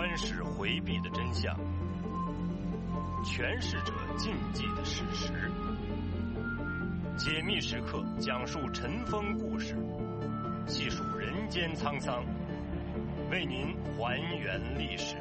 官史回避的真相，诠释者禁忌的事实。解密时刻讲述尘封故事，细数人间沧桑，为您还原历史。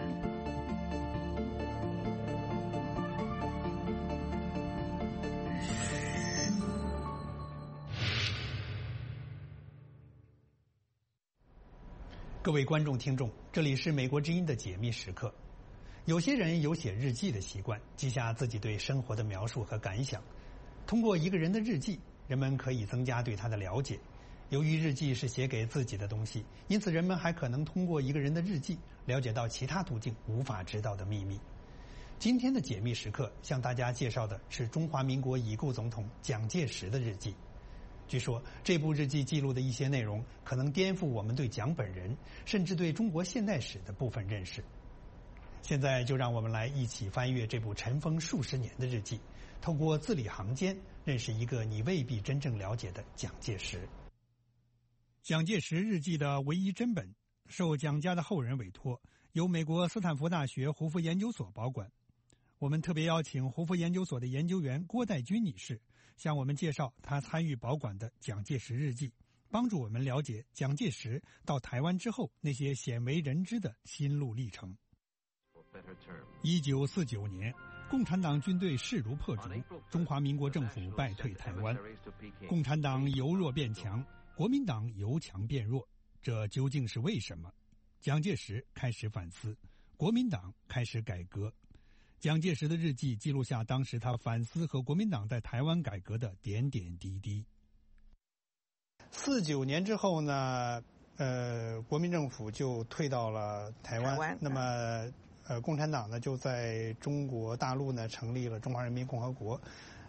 各位观众、听众，这里是美国之音的解密时刻。有些人有写日记的习惯，记下自己对生活的描述和感想。通过一个人的日记，人们可以增加对他的了解。由于日记是写给自己的东西，因此人们还可能通过一个人的日记了解到其他途径无法知道的秘密。今天的解密时刻向大家介绍的是中华民国已故总统蒋介石的日记。据说这部日记记录的一些内容可能颠覆我们对蒋本人，甚至对中国现代史的部分认识。现在就让我们来一起翻阅这部尘封数十年的日记，透过字里行间认识一个你未必真正了解的蒋介石。蒋介石日记的唯一真本受蒋家的后人委托，由美国斯坦福大学胡佛研究所保管。我们特别邀请胡佛研究所的研究员郭代军女士向我们介绍她参与保管的蒋介石日记，帮助我们了解蒋介石到台湾之后那些鲜为人知的心路历程。1949年，共产党军队势如破竹，中华民国政府败退台湾，共产党由弱变强，国民党由强变弱，这究竟是为什么？蒋介石开始反思，国民党开始改革。蒋介石的日记记录下当时他反思和国民党在台湾改革的点点滴滴。49年之后呢，国民政府就退到了台湾，那么共产党呢就在中国大陆呢成立了中华人民共和国。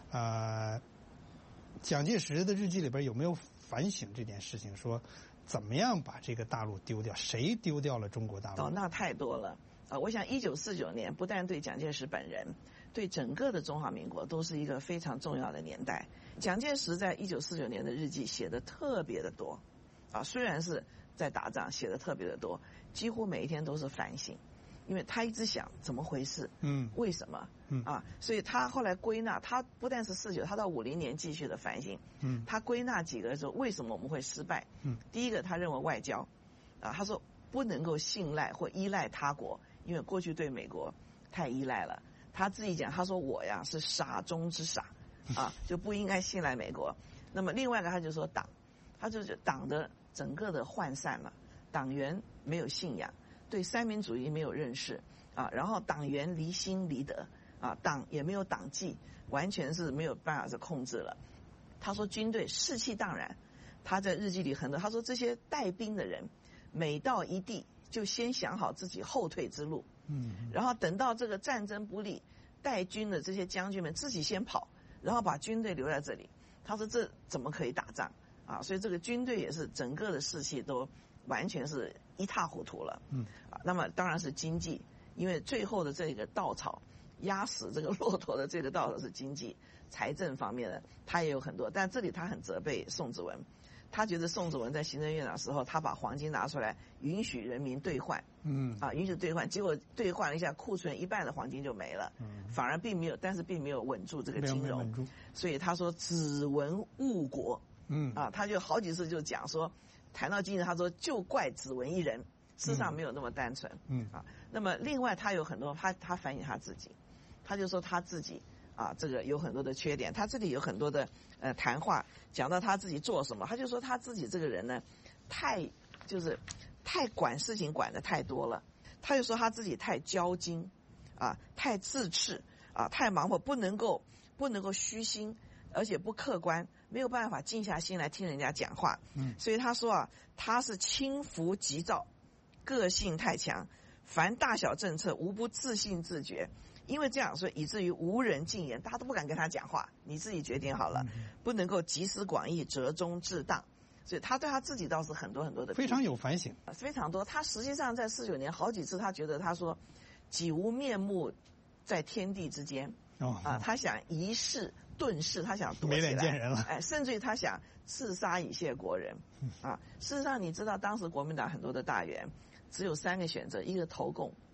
蒋介石的日记里边有没有反省这件事情，说怎么样把这个大陆丢掉，谁丢掉了中国大陆？ 那太多了。我想1949年不但对蒋介石本人，对整个的中华民国都是一个非常重要的年代。蒋介石在1949年的日记写的特别的多，虽然是在打仗，写的特别的多，几乎每一天都是反省，因为他一直想怎么回事，为什么，所以他后来归纳，他不但是49，他到50年继续的反省，他归纳几个说为什么我们会失败，第一个他认为外交，他说不能够信赖或依赖他国。因为过去对美国太依赖了，他自己讲，他说我呀是傻中之傻，就不应该信赖美国。那么另外一个他就说党，他就是党的整个的涣散了，党员没有信仰，对三民主义没有认识，然后党员离心离德，党也没有党纪，完全是没有办法是控制了。他说军队士气荡然，他在日记里很多，他说这些带兵的人每到一地就先想好自己后退之路，然后等到这个战争不利，带军的这些将军们自己先跑，然后把军队留在这里。他说这怎么可以打仗所以这个军队也是整个的士气都完全是一塌糊涂了。那么当然是经济，因为最后的这个稻草压死这个骆驼的这个稻草是经济财政方面的，他也有很多，但这里他很责备宋子文。他觉得宋子文在行政院长时候，他把黄金拿出来允许人民兑换，允许兑换，结果兑换了一下，库存一半的黄金就没了，反而并没有，但是并没有稳住这个金融，所以他说子文误国，他就好几次就讲说，谈到经济，他说就怪子文一人，事实上没有那么单纯，那么另外他有很多，他反省他自己，他就说他自己。这个有很多的缺点，他这里有很多的谈话，讲到他自己做什么，他就说他自己这个人呢，太管事情管得太多了，他就说他自己太骄矜，太自恃，太盲目，不能够虚心，而且不客观，没有办法静下心来听人家讲话，所以他说他是轻浮急躁，个性太强，凡大小政策无不自信自觉。因为这样，所以以至于无人进言，大家都不敢跟他讲话，你自己决定好了，不能够集思广益，折中致当。所以他对他自己倒是很多很多的非常有反省， 非常多。他实际上在49年好几次，他觉得他说己无面目在天地之间，他想一世遁世，他想躲起来， 没脸见人了， 甚至于他想刺杀以谢国人，事实上你知道当时国民党很多的大员只有3个选择，一个投共，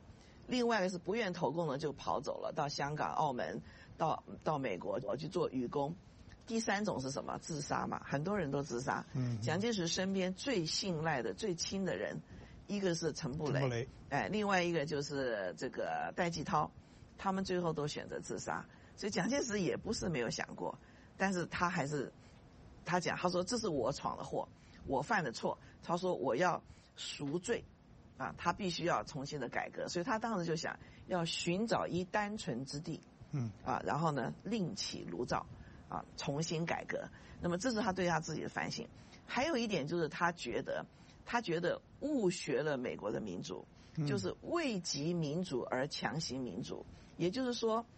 另外一个是不愿投共的就跑走了，到香港、澳门，到美国去做渔工。第三种是什么？自杀嘛，很多人都自杀。蒋介石身边最信赖的、最亲的人，一个是陈布雷，另外一个就是这个戴季陶，他们最后都选择自杀。所以蒋介石也不是没有想过，但是他还是他说这是我闯的祸，我犯的错，他说我要赎罪，他必须要重新的改革，所以他当时就想要寻找一单纯之地，然后呢另起炉灶。重新改革，那么这是他对他自己的反省。还有一点就是他觉得误学了美国的民主，就是为及民主而强行民主。也就是说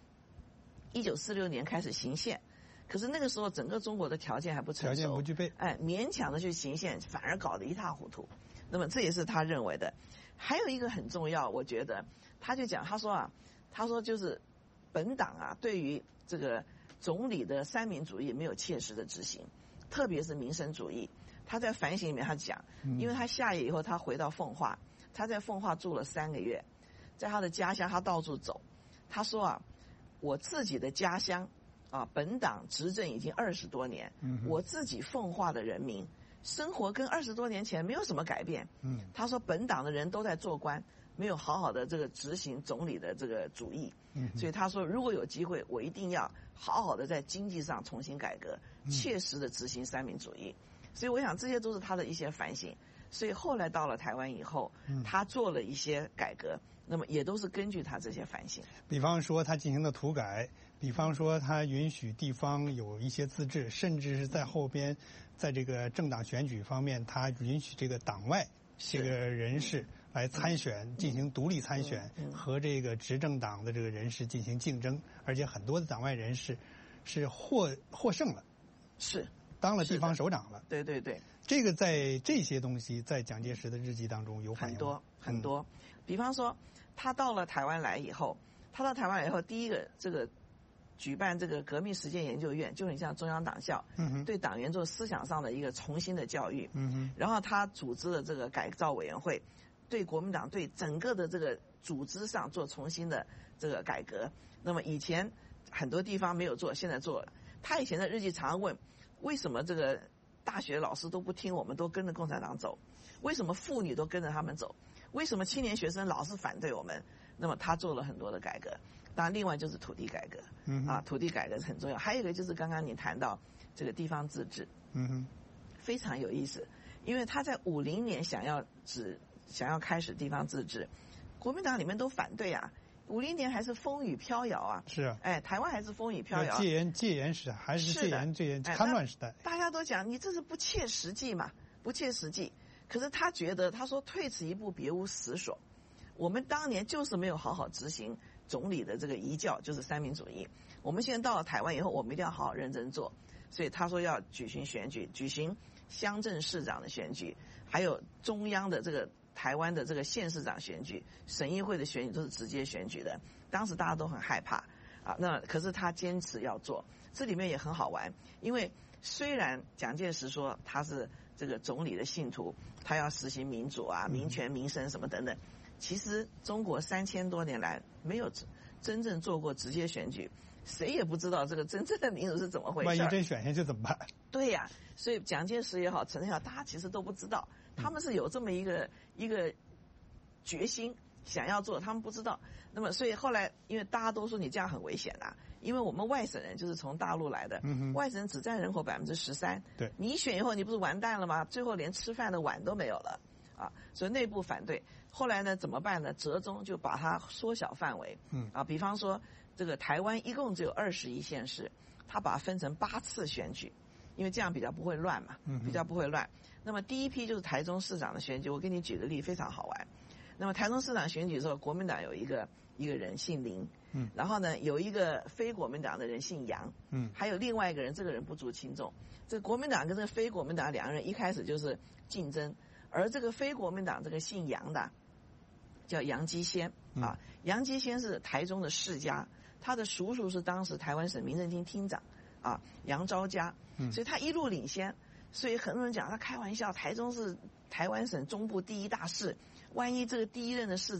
，1946年开始行宪，可是那个时候整个中国的条件还不成熟， 条件不具备， 勉强的去行宪，反而搞得一塌糊涂。那么这也是他认为的。还有一个很重要，我觉得他就讲，他说就是本党对于这个总理的三民主义没有切实的执行，特别是民生主义。他在反省里面他讲，因为他下野以后他回到奉化，他在奉化住了3个月，在他的家乡他到处走。他说我自己的家乡本党执政已经20多年，我自己奉化的人民生活跟20多年前没有什么改变。他说本党的人都在做官，没有好好的这个执行总理的这个主义。所以他说如果有机会，我一定要好好的在经济上重新改革，切实的执行三民主义。所以我想这些都是他的一些反省。所以后来到了台湾以后，他做了一些改革，那么也都是根据他这些反省。 比方说他进行的土改，比方说他允许地方有一些自治，甚至是在后边在这个政党选举方面，他允许这个党外这个人士来参选，进行独立参选，和这个执政党的这个人士进行竞争，而且很多的党外人士是获胜了， 是当了地方首长了。 对对对， 这个在这些东西在蒋介石的日记当中有反映吗？ 很多。比方说他到了台湾来以后，第一个这个举办这个革命实践研究院，就很像中央党校，对党员做思想上的一个重新的教育。然后他组织了这个改造委员会，对国民党对整个的这个组织上做重新的这个改革。那么以前很多地方没有做，现在做了。他以前的日记常问，为什么这个大学老师都不听我们，都跟着共产党走？为什么妇女都跟着他们走？为什么青年学生老是反对我们？那么他做了很多的改革。当然另外就是土地改革，土地改革是很重要。还有一个就是刚刚你谈到这个地方自治，非常有意思。因为他在50年想要开始地方自治，国民党里面都反对50年还是风雨飘摇啊。 是啊， 台湾还是风雨飘摇。 戒严时还是戒严戡乱时代。 大家都讲你这是不切实际嘛，不切实际。可是他觉得，他说退此一步别无死所。我们当年就是没有好好执行总理的这个遗教，就是三民主义。我们现在到了台湾以后，我们一定要好好认真做。所以他说要举行选举，举行乡镇市长的选举，还有中央的这个台湾的这个县市长选举、省议会的选举都是直接选举的。当时大家都很害怕那可是他坚持要做。这里面也很好玩，因为虽然蒋介石说他是这个总理的信徒，他要实行民主民权、民生什么等等，其实中国3000多年来没有真正做过直接选举，谁也不知道这个真正的民主是怎么回事。 万一真选下去怎么办？ 对呀，所以蒋介石也好，陈诚也好，大家其实都不知道，他们是有这么一个决心想要做，他们不知道。那么所以后来因为大家都说你这样很危险因为我们外省人就是从大陆来的，外省人只占人口13%， 对， 你一选以后你不是完蛋了吗？最后连吃饭的碗都没有了所以内部反对。后来呢怎么办呢？折中就把它缩小范围，比方说这个台湾一共只有21县市，他把它分成8次选举，因为这样比较不会乱嘛，比较不会乱。那么第一批就是台中市长的选举，我给你举个例非常好玩。那么台中市长选举的时候，国民党有一个人姓林，然后呢有一个非国民党的人姓杨，还有另外一个人，这个人不足轻重。这个国民党跟这个非国民党两个人一开始就是竞争，而这个非国民党这个姓杨的叫杨基先杨基先是台中的世家，他的叔叔是当时台湾省民政厅厅长杨昭嘉，所以他一路领先。所以很多人讲他开玩笑，台中是台湾省中部第一大市，万一这个第一任的市长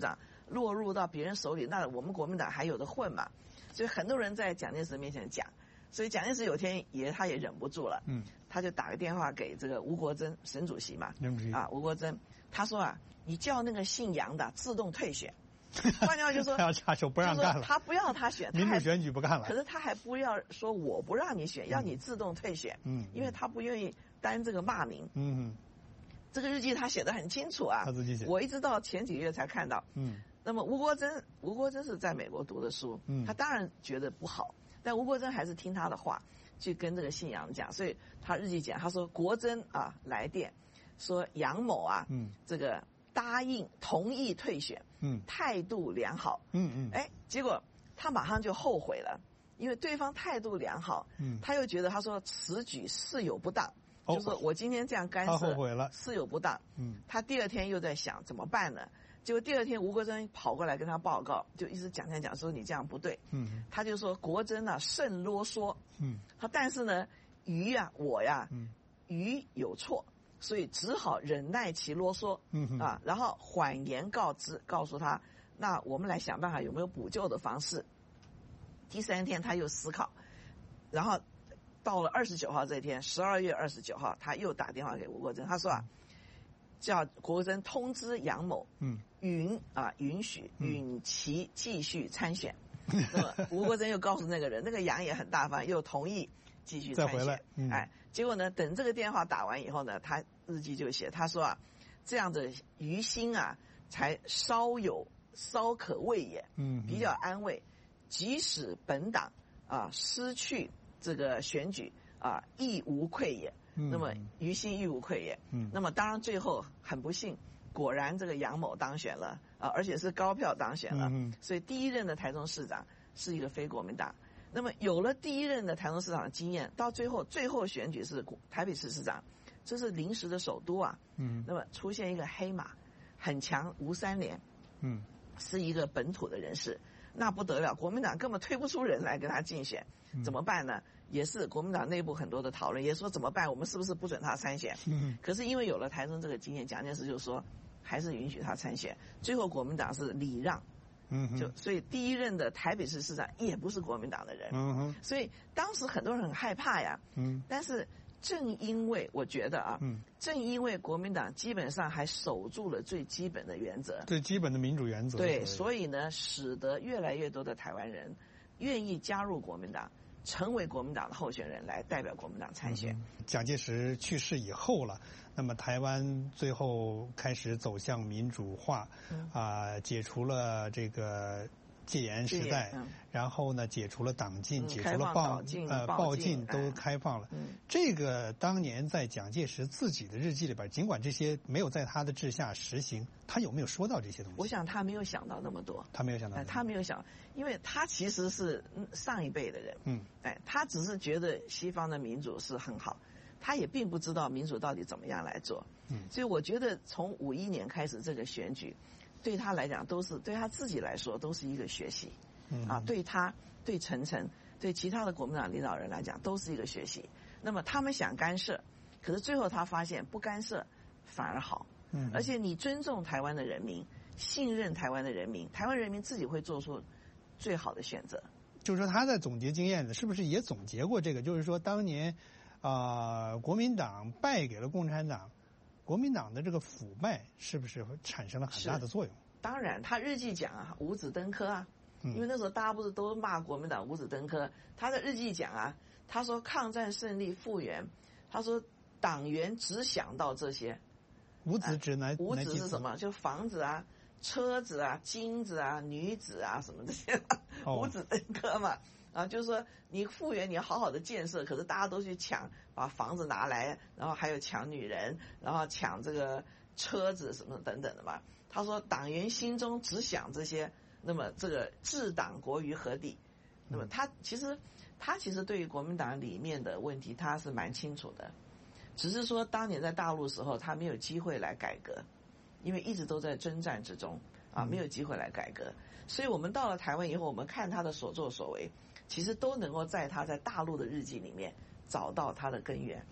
落入到别人手里，那我们国民党还有的混嘛？所以很多人在蒋介石面前讲，所以蒋介石有天他也忍不住了，他就打个电话给这个吴国桢省主席嘛，吴国桢，他说啊，你叫那个姓杨的自动退选。换句话就说， 他要插手不让干了， 他不要他选， 民主选举不干了。 可是他还不要说我不让你选，要你自动退选，因为他不愿意担这个骂名。这个日记他写得很清楚啊， 他自己写， 我一直到前几个月才看到。那么吴国桢是在美国读的书，他当然觉得不好，但吴国桢还是听他的话，去跟这个姓杨讲，所以他日记讲，他说国桢啊来电说杨某啊，这个同意退选，态度良好，结果他马上就后悔了，因为对方态度良好，他又觉得他说此举事有不当，就说我今天这样干涉， 他后悔了， 事有不当，他第二天又在想怎么办呢？结果第二天吴国桢跑过来跟他报告，就一直讲说你这样不对，他就说国桢啊甚啰嗦，他但是呢于啊我呀，于有错。所以只好忍耐其啰嗦，然后缓言告知，告诉他，那我们来想办法有没有补救的方式。第三天他又思考，然后到了29号这一天，12月29号，他又打电话给吴国桢，他说啊，叫国桢通知杨某，允许其继续参选。那么吴国桢又告诉那个人，那个杨也很大方，又同意继续参选。结果呢，等这个电话打完以后呢，他日记就写，他说啊，这样的于心啊，才稍可慰也，比较安慰。即使本党啊失去这个选举啊，亦无愧也。那么于心亦无愧也。那么当然最后很不幸，果然这个杨某当选了啊，而且是高票当选了。所以第一任的台中市长是一个非国民党。那么有了第一任的台中市长的经验，到最后选举是台北市市长，这是临时的首都啊。那么出现一个黑马，很强吴三连，是一个本土的人士，那不得了，国民党根本推不出人来跟他竞选，怎么办呢？也是国民党内部很多的讨论，也说怎么办，我们是不是不准他参选？可是因为有了台中这个经验，蒋介石就说还是允许他参选，最后国民党是礼让。所以第一任的台北市市长也不是国民党的人，所以当时很多人很害怕呀。但是正因为我觉得啊，正因为国民党基本上还守住了最基本的原则， 最基本的民主原则， 对，所以呢，使得越来越多的台湾人愿意加入国民党，成为国民党的候选人来代表国民党参选。 蒋介石去世以后了，那么台湾最后开始走向民主化，解除了这个戒严时代，然后呢解除了党禁，解除了报禁都开放了。这个当年在蒋介石自己的日记里边，尽管这些没有在他的治下实行，他有没有说到这些东西？ 我想他没有想到那么多， 他没有想到， 因为他其实是上一辈的人，他只是觉得西方的民主是很好，他也并不知道民主到底怎么样来做。所以我觉得从51年开始这个选举，对他来讲对他自己来说都是一个学习，对他、对陈诚、对其他的国民党领导人来讲都是一个学习。那么他们想干涉，可是最后他发现不干涉反而好，而且你尊重台湾的人民，信任台湾的人民，台湾人民自己会做出最好的选择。 就是说他在总结经验呢，是不是也总结过这个？就是说当年国民党败给了共产党，国民党的这个腐败是不是产生了很大的作用？ 当然，他日记讲啊，五子登科啊，因为那时候大家不是都骂国民党五子登科，他的日记讲啊，他说抗战胜利复原，他说党员只想到这些。 五子指哪？ 五子是什么？就房子啊、车子啊、金子啊、女子啊什么这些，五子登科嘛。就是说你复原，你要好好的建设，可是大家都去抢，把房子拿来，然后还有抢女人，然后抢这个车子什么等等的嘛。他说党员心中只想这些，那么这个置党国于何地？那么他其实对于国民党里面的问题他是蛮清楚的，只是说当年在大陆时候他没有机会来改革，因为一直都在征战之中没有机会来改革。所以我们到了台湾以后，我们看他的所作所为，其实都能够在他在大陆的日记里面找到他的根源。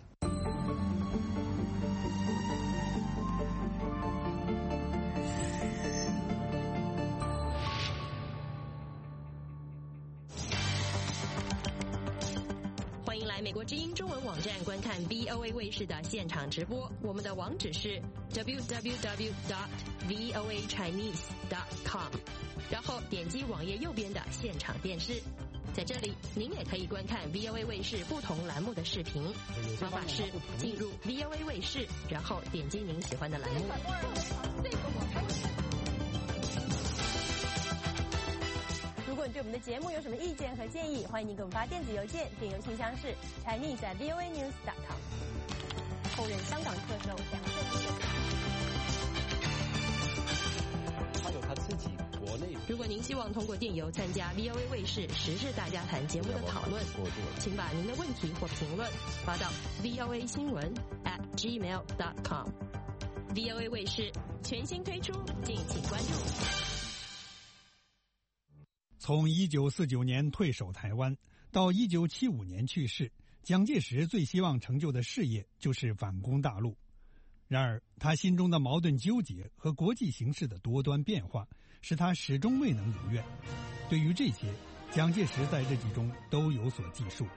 来美国之音中文网站观看 VOA 卫视的现场直播，我们的网址是 www.voachinese.com， 然后点击网页右边的现场电视。在这里，您也可以观看 VOA 卫视不同栏目的视频。方法是进入 VOA 卫视，然后点击您喜欢的栏目。 如果你对我们的节目有什么意见和建议，欢迎您给我们发电子邮件，电邮信箱是 chinese@voanews.com。后任香港特首梁振英。 他有他自己国内。 如果您希望通过电邮参加 VOA 卫视时事大家谈节目的讨论，请把您的问题或评论发到 voasinwen@gmail.com。VOA 卫视全新推出，敬请关注。 从1949年退守台湾到1975年去世，蒋介石最希望成就的事业就是反攻大陆。然而，他心中的矛盾纠结和国际形势的多端变化，使他始终未能如愿。对于这些，蒋介石在日记中都有所记述。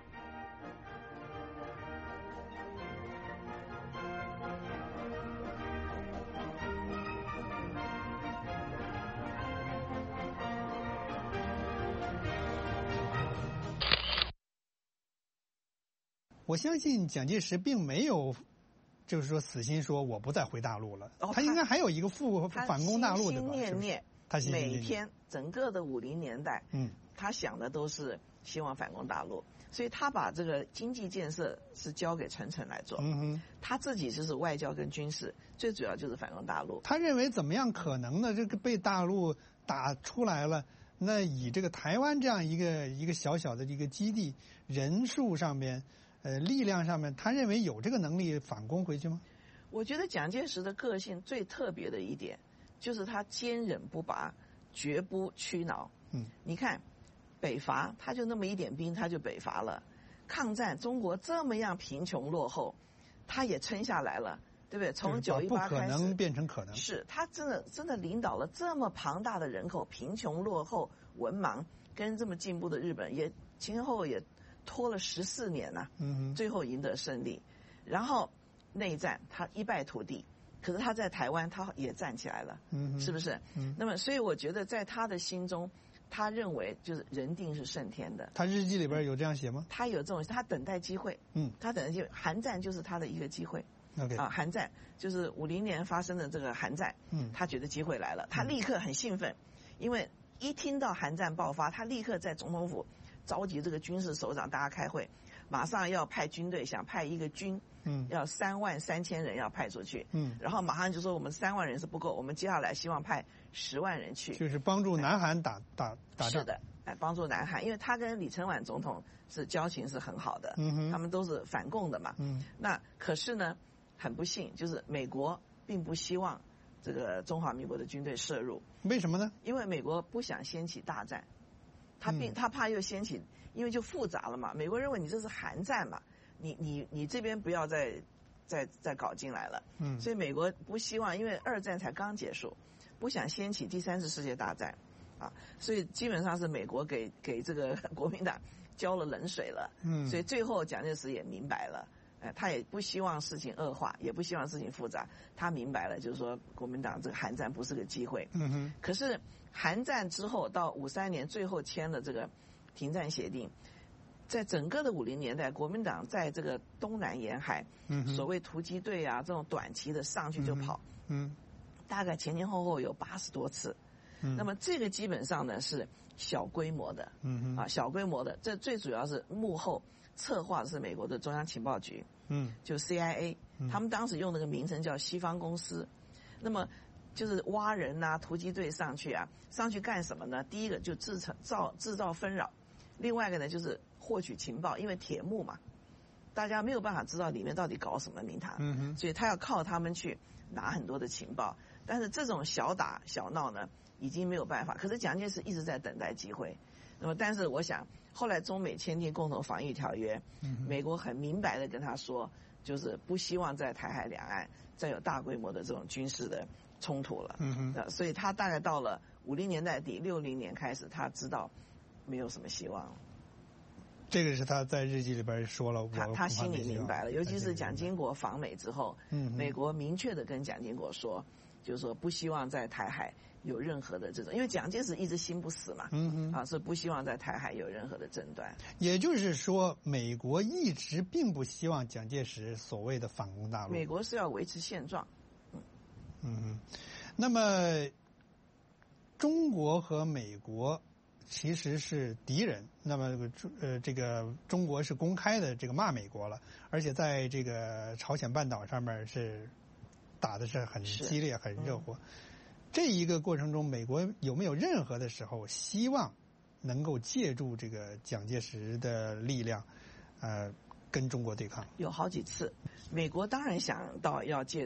我相信蒋介石并没有，就是说死心说我不再回大陆了。他应该还有一个反攻大陆的吧？ 他心心念念， 他心心念念每天整个的50年代，他想的都是希望反攻大陆，所以他把这个经济建设是交给陈诚来做。他自己就是外交跟军事，最主要就是反攻大陆。 他认为怎么样可能呢？这个被大陆打出来了，那以这个台湾这样一个小小的一个基地，人数上面。力量上面，他认为有这个能力反攻回去吗？ 我觉得蒋介石的个性最特别的一点，就是他坚忍不拔，绝不屈挠。你看，北伐他就那么一点兵，他就北伐了。抗战中国这么样贫穷落后，他也撑下来了，对不对？从918 不可能变成可能。 是他真的领导了这么庞大的人口，贫穷落后、文盲，跟这么进步的日本也前后也。拖了14年呐，最后赢得胜利，然后内战他一败涂地，可是他在台湾他也站起来了，是不是？那么所以我觉得在他的心中，他认为就是人定是胜天的。 他日记里边有这样写吗？ 他有这种，他等待机会，他等待机会，韩战就是他的一个机会。韩战就是50年发生的这个韩战，他觉得机会来了，他立刻很兴奋，因为一听到韩战爆发，他立刻在总统府。召集这个军事首长，大家开会，马上要派军队，想派一个军，要33000人要派出去，然后马上就说我们3万人是不够，我们接下来希望派10万人去， 就是帮助南韩打仗。 是的，帮助南韩，因为他跟李承晚总统是交情是很好的，他们都是反共的嘛，那可是呢，很不幸，就是美国并不希望这个中华民国的军队涉入， 为什么呢？ 因为美国不想掀起大战。他怕又掀起，因为就复杂了嘛。美国认为你这是韩战嘛，你这边不要再搞进来了。所以美国不希望，因为2战才刚结束，不想掀起第3次世界大战，啊，所以基本上是美国给这个国民党浇了冷水了。所以最后蒋介石也明白了，他也不希望事情恶化，也不希望事情复杂，他明白了，就是说国民党这个韩战不是个机会。可是。韩战之后到53年最后签了这个停战协定，在整个的50年代，国民党在这个东南沿海，所谓突击队啊这种短期的上去就跑，大概前后有80多次，那么这个基本上呢是小规模的，小规模的，这最主要是幕后策划的是美国的中央情报局，就 CIA，他们当时用那个名称叫西方公司，那么。就是挖人啊，突击队上去啊，上去干什么呢？第一个就制造纷扰，另外一个呢就是获取情报，因为铁幕嘛，大家没有办法知道里面到底搞什么名堂，所以他要靠他们去拿很多的情报。但是这种小打小闹呢，已经没有办法。可是蒋介石一直在等待机会。那么，但是我想，后来中美签订共同防御条约，美国很明白的跟他说，就是不希望在台海两岸再有大规模的这种军事的。冲突了，所以他大概到了50年代底，60年开始，他知道没有什么希望了。 这个是他在日记里边说了， 他心里明白了，尤其是蒋经国访美之后，美国明确的跟蒋经国说，就是说不希望在台海有任何的这种，因为蒋介石一直心不死嘛，所以不希望在台海有任何的争端。 也就是说，美国一直并不希望蒋介石所谓的反攻大陆， 美国是要维持现状。 那么中国和美国其实是敌人，那么这个中国是公开的这个骂美国了，而且在这个朝鲜半岛上面是打的是很激烈、很热火。这一个过程中，美国有没有任何的时候希望能够借助这个蒋介石的力量，跟中国对抗？ 有好几次，美国当然想到要借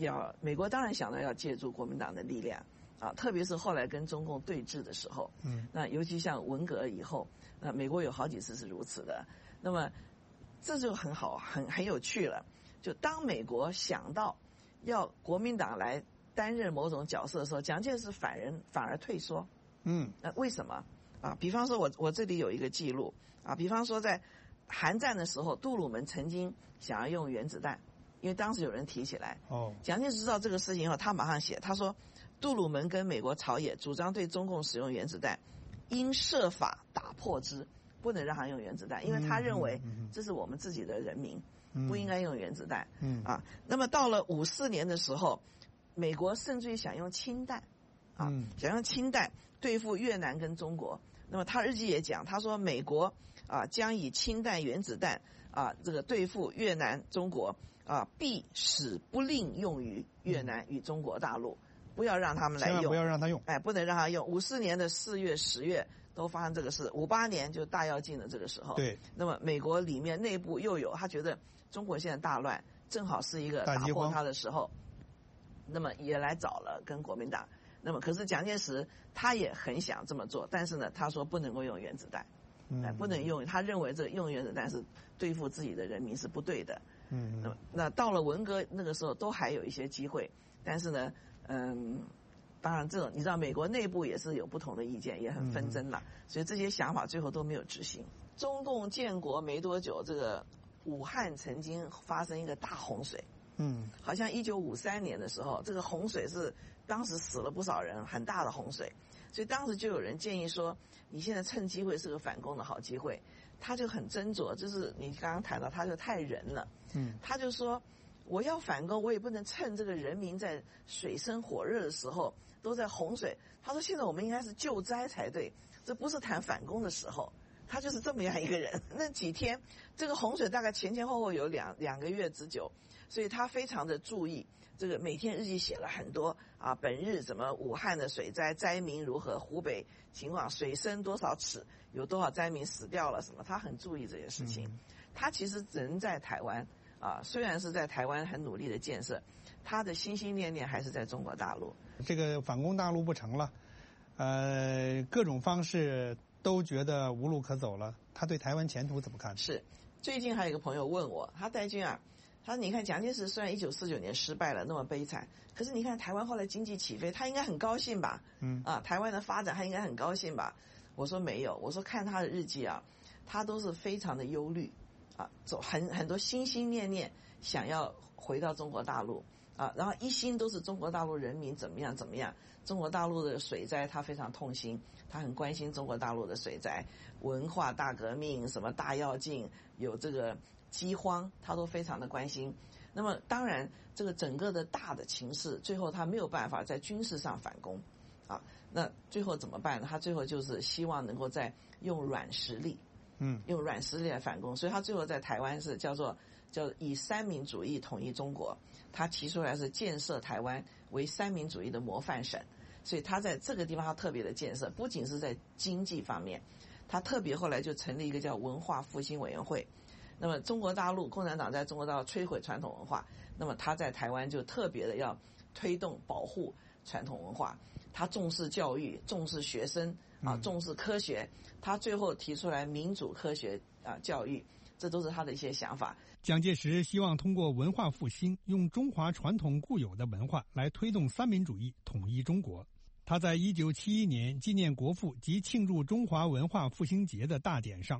助国民党的力量。特别是后来跟中共对峙的时候，那尤其像文革以后，那美国有好几次是如此的。那么这就很好，很有趣了。就当美国想到要国民党来担任某种角色的时候，蒋介石反而退缩。那为什么？比方说我这里有一个记录比方说在韩战的时候，杜鲁门曾经想要用原子弹，因为当时有人提起来。蒋介石知道这个事情后，他马上写，他说。杜鲁门跟美国朝野主张对中共使用原子弹，应设法打破之，不能让他用原子弹，因为他认为这是我们自己的人民，不应该用原子弹。那么到了54年的时候，美国甚至于想用氢弹，想用氢弹对付越南跟中国。那么他日记也讲，他说美国将以氢弹、原子弹这个对付越南、中国必使不令用于越南与中国大陆。不要让他们来用， 千万不要让他用， 不能让他用。54年的4月、10月都发生这个事，58年就大跃进的这个时候。 对。 那么美国里面内部又有他觉得中国现在大乱，正好是一个打破他的时候，那么也来找了跟国民党。那么可是蒋介石他也很想这么做，但是呢，他说不能够用原子弹，不能用，他认为这用原子弹是对付自己的人民是不对的。那到了文革那个时候都还有一些机会，但是呢。当然这种你知道美国内部也是有不同的意见，也很纷争了，所以这些想法最后都没有执行。中共建国没多久，这个武汉曾经发生一个大洪水，好像1953年的时候，这个洪水是当时死了不少人，很大的洪水，所以当时就有人建议说，你现在趁机会是个反攻的好机会。他就很斟酌，就是你刚刚谈到他就太仁了，他就说。我要反攻，我也不能趁这个人民在水深火热的时候都在洪水。他说现在我们应该是救灾才对，这不是谈反攻的时候。他就是这么样一个人。那几天这个洪水大概前前后后有两个月之久，所以他非常的注意这个，每天日记写了很多本日怎么武汉的水灾，灾民如何，湖北情况水深多少尺，有多少灾民死掉了什么，他很注意这些事情。他其实人在台湾虽然是在台湾很努力的建设，他的心心念念还是在中国大陆。 这个反攻大陆不成了，各种方式都觉得无路可走了。他对台湾前途怎么看？ 是，最近还有一个朋友问我，他戴军他说你看蒋介石虽然1949年失败了那么悲惨，可是你看台湾后来经济起飞，他应该很高兴吧？台湾的发展他应该很高兴吧？我说没有，我说看他的日记他都是非常的忧虑。很多心心念念想要回到中国大陆然后一心都是中国大陆人民怎么样，中国大陆的水灾他非常痛心，他很关心中国大陆的水灾，文化大革命什么大跃进，有这个饥荒，他都非常的关心。那么当然这个整个的大的情势，最后他没有办法在军事上反攻那最后怎么办呢？他最后就是希望能够再用软实力用软实力来反攻，所以他最后在台湾是叫以三民主义统一中国，他提出来是建设台湾为三民主义的模范省，所以他在这个地方他特别的建设，不仅是在经济方面，他特别后来就成立一个叫文化复兴委员会。那么中国大陆共产党在中国大陆摧毁传统文化，那么他在台湾就特别的要推动保护传统文化，他重视教育，重视学生重视科学，他最后提出来民主科学教育，这都是他的一些想法。 蒋介石希望通过文化复兴，用中华传统固有的文化来推动三民主义统一中国。他在1971年纪念国父及庆祝中华文化复兴节的大典上，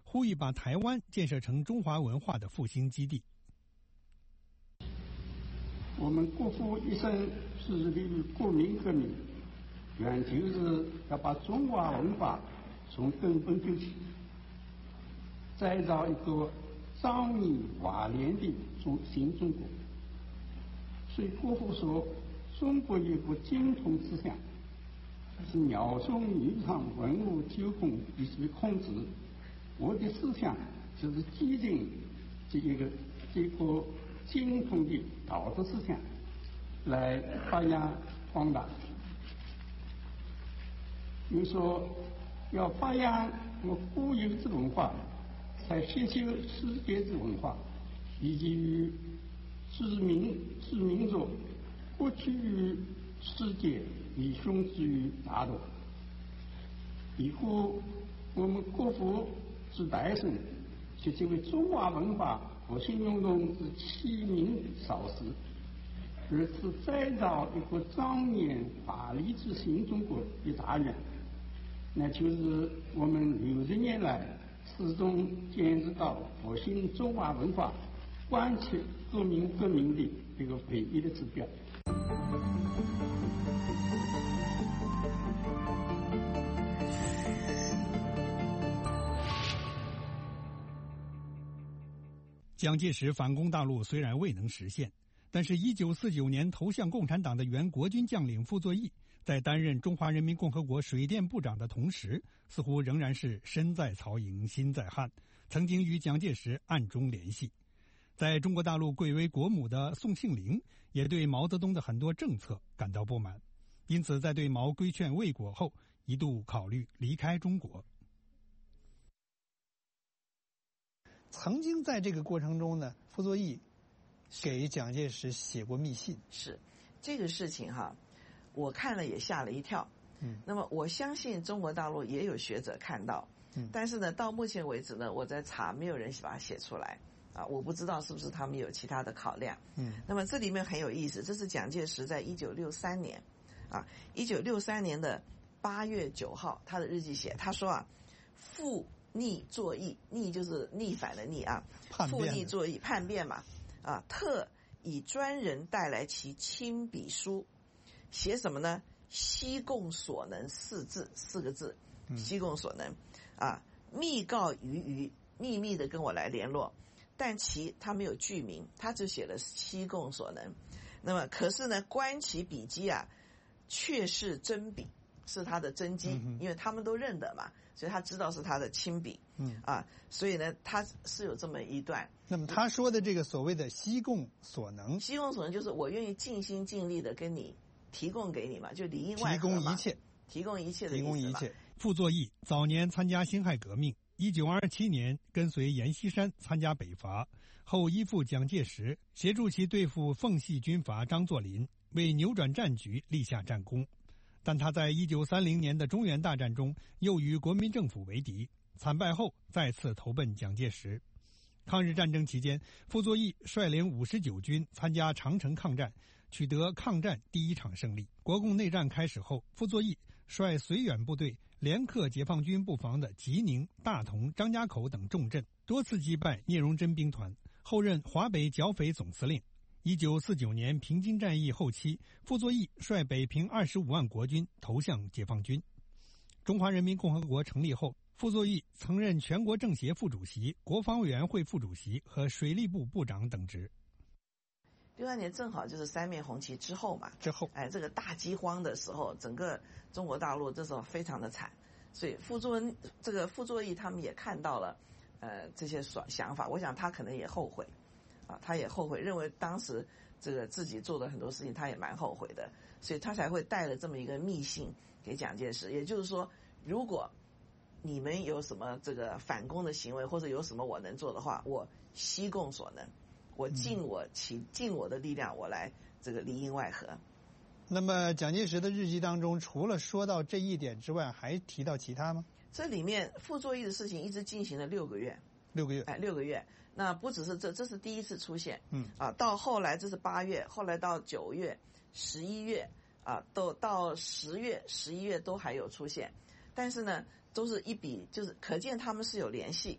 呼吁把台湾建设成中华文化的复兴基地。 我们国父一生致力于国民革命，原就是要把中华文化从根本救起，再造一个壮丽华丽的新中国。所以国父说，中国有个精通思想，是鸟兽鱼肠文物九孔必须控制。我的思想就是基进这个精通的道德思想来发扬光大。又说要发扬我固有之文化，才吸收世界之文化，以及于知名者不屈于世界，以雄之于大陆。以后我们国父之大圣，却成为中华文化复兴运动之启明导师，而是再造一个壮年华丽之新中国的大愿，那就是我们60年来始终坚持到复兴中华文化、贯彻革命的这个唯一的指标。 蒋介石反攻大陆虽然未能实现，但是1949年投向共产党的原国军将领傅作义，在担任中华人民共和国水电部长的同时，似乎仍然是身在曹营心在汉，曾经与蒋介石暗中联系。在中国大陆贵为国母的宋庆龄也对毛泽东的很多政策感到不满，因此在对毛规劝未果后，一度考虑离开中国。 曾经在这个过程中呢，傅作义给蒋介石写过密信。 是这个事情哈，我看了也吓了一跳。那么我相信中国大陆也有学者看到，但是呢，到目前为止呢，我在查，没有人把它写出来啊，我不知道是不是他们有其他的考量。那么这里面很有意思，这是蒋介石在1963年啊，1963年的8月9号，他的日记写，他说啊，傅逆作义，逆就是逆反的逆啊，傅逆作义叛变嘛啊，特以专人带来其亲笔书，写什么呢？悉共所能四个字，悉共所能啊，密告于秘密的跟我来联络，但他没有具名，他只写了悉共所能。那么可是呢，观其笔迹啊，确是真笔，是他的真迹，因为他们都认得嘛，所以他知道是他的亲笔。所以呢，他是有这么一段。 那么他说的这个所谓的悉共所能， 悉共所能就是我愿意尽心尽力的跟你提供给你嘛，就里应外合嘛，提供一切的意思嘛。提供一切。 傅作义早年参加辛亥革命，1927年跟随阎锡山参加北伐，后依附蒋介石，协助其对付奉系军阀张作霖，为扭转战局立下战功。但他在1930年的中原大战中又与国民政府为敌，惨败后再次投奔蒋介石。抗日战争期间，傅作义率领59军参加长城抗战，取得抗战第一场胜利。国共内战开始后，傅作义率绥远部队连克解放军布防的吉宁、大同、张家口等重镇，多次击败聂荣臻兵团，后任华北剿匪总司令。1949年平津战役后期，傅作义率北平25万国军投向解放军。中华人民共和国成立后，傅作义曾任全国政协副主席、国防委员会副主席和水利部部长等职。 62年正好就是三面红旗之后嘛，这个大饥荒的时候，整个中国大陆这时候非常的惨，所以傅作义他们也看到了这些想法，我想他可能也后悔啊，他也后悔，认为当时这个自己做的很多事情他也蛮后悔的，所以他才会带了这么一个密信给蒋介石。也就是说，如果你们有什么这个反攻的行为，或者有什么我能做的话，我悉共所能，我尽我的力量，我来这个里应外合。 那么蒋介石的日记当中，除了说到这一点之外，还提到其他吗？ 这里面傅作义的事情一直进行了6个月。6个月。那不只是这是第一次出现。到后来这是8月，后来到9月、11月都到10月、11月都还有出现。但是呢，都是一笔，就是可见他们是有联系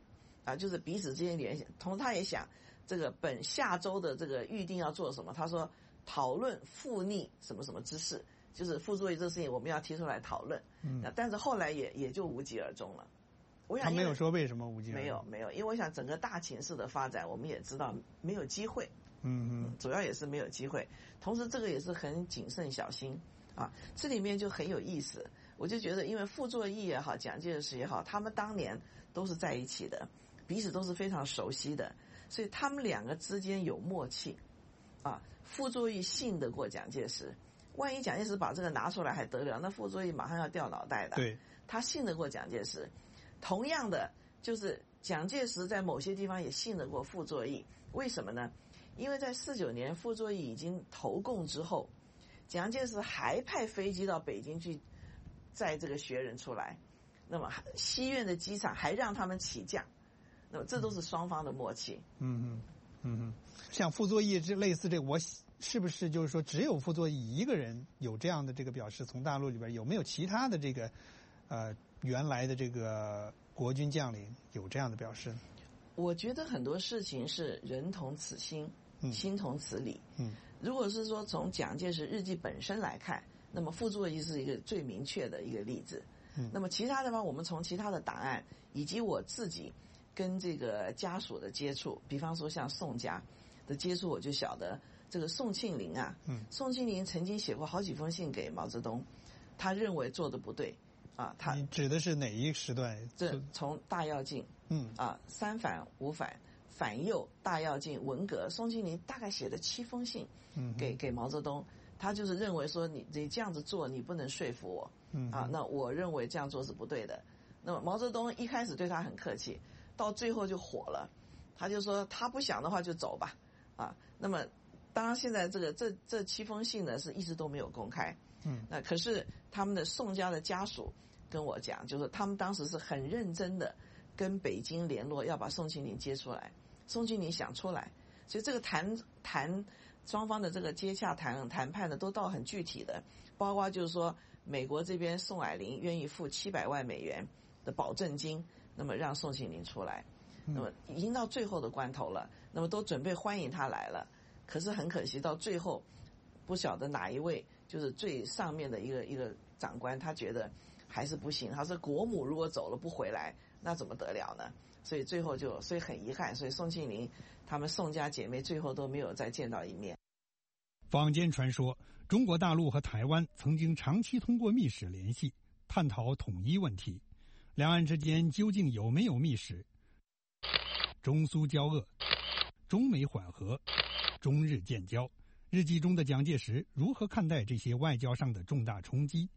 就是彼此之间联系。同时他也想这个下周的这个预定要做什么，他说讨论复逆什么什么之事，就是傅作义这个事情我们要提出来讨论。但是后来也就无疾而终了。我想他没有说为什么无疾而终。 没有，因为我想整个大情势的发展，我们也知道没有机会。主要也是没有机会。同时这个也是很谨慎小心啊，这里面就很有意思。我就觉得，因为傅作义也好，蒋介石也好，他们当年都是在一起的，彼此都是非常熟悉的，所以他们两个之间有默契啊。傅作义信得过蒋介石，万一蒋介石把这个拿出来还得了，那傅作义马上要掉脑袋的。 对， 他信得过蒋介石。同样的，就是蒋介石在某些地方也信得过傅作义。为什么呢？因为在49年傅作义已经投共之后，蒋介石还派飞机到北京去载这个学人出来，那么西苑的机场还让他们起降，那么这都是双方的默契。 像傅作义类似这个，我是不是就是说只有傅作义一个人有这样的这个表示？从大陆里边有没有其他的这个原来的这个国军将领有这样的表示？ 我觉得很多事情是人同此心，心同此理。如果是说从蒋介石日记本身来看，那么傅作义是一个最明确的一个例子。那么其他的话，我们从其他的档案以及我自己跟这个家属的接触，比方说像宋家的接触，我就晓得这个宋庆龄啊，宋庆龄曾经写过好几封信给毛泽东，他认为做的不对啊。 你指的是哪一时段？ 这从大跃进，三反五反。反右、大跃进、文革，宋庆龄大概写了7封信给毛泽东，他就是认为说你这样子做你不能说服我，那我认为这样做是不对的。那么毛泽东一开始对他很客气，到最后就火了，他就说他不想的话就走吧，那么当然现在这7封信呢是一直都没有公开，那可是他们的宋家的家属跟我讲，就是他们当时是很认真的跟北京联络，要把宋庆龄接出来。宋庆龄想出来，所以这个谈双方的这个接洽谈判的都到很具体的，包括就是说美国这边宋霭龄愿意付700万美元的保证金，那么让宋庆龄出来，那么已经到最后的关头了，那么都准备欢迎他来了，可是很可惜到最后不晓得哪一位就是最上面的一个长官，他觉得还是不行，他说国母如果走了不回来，那怎么得了呢？所以最后所以很遗憾，所以宋庆龄他们宋家姐妹最后都没有再见到一面。 坊间传说，中国大陆和台湾曾经长期通过密使联系，探讨统一问题。两岸之间究竟有没有密使？中苏交恶，中美缓和，中日建交。日记中的蒋介石如何看待这些外交上的重大冲击？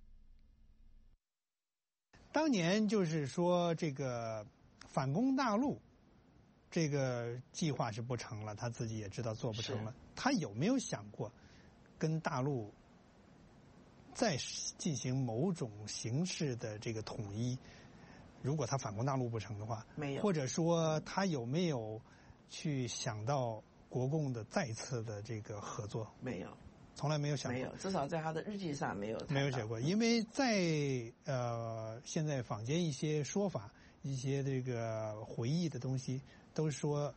当年就是说这个反攻大陆这个计划是不成了，他自己也知道做不成了，他有没有想过跟大陆再进行某种形式的这个统一？如果他反攻大陆不成的话， 没有。或者说他有没有去想到国共的再次的这个合作？ 没有， 从来没有想过。 没有，至少在他的日记上没有写过。因为在现在坊间一些说法，一些这个回忆的东西，都说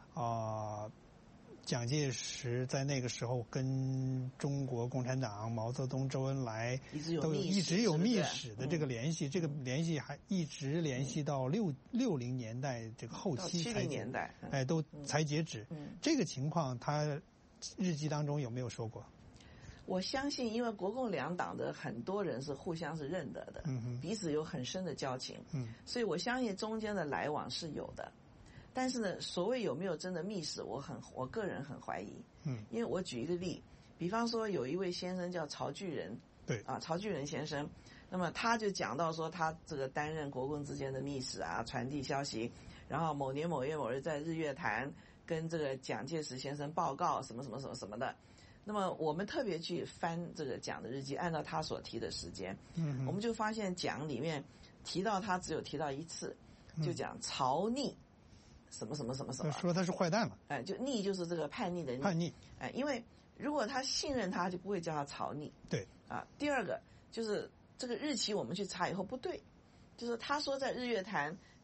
蒋介石在那个时候跟中国共产党、毛泽东、周恩来都一直有密使的这个联系，这个联系还一直联系到60年代这个后期才 70年代， 都才截止。这个情况他日记当中有没有说过？ 我相信，因为国共两党的很多人是互相是认得的，彼此有很深的交情，所以我相信中间的来往是有的。但是呢，所谓有没有真的密使，我个人很怀疑。因为我举一个例，比方说有一位先生叫曹巨仁， 对啊， 曹巨仁先生，那么他就讲到说，他这个担任国共之间的密使啊，传递消息，然后某年某月某日在日月潭跟这个蒋介石先生报告什么什么什么什么的。那么我们特别去翻这个蒋的日记，按照他所提的时间，我们就发现蒋里面提到他只有提到1次，就讲曹逆。什么什么什么什么， 说他是坏蛋了。 就逆就是这个叛逆的逆。 叛逆。 因为如果他信任他，就不会叫他曹逆。 对。 第二个就是这个日期我们去查以后不对，就是他说在日月潭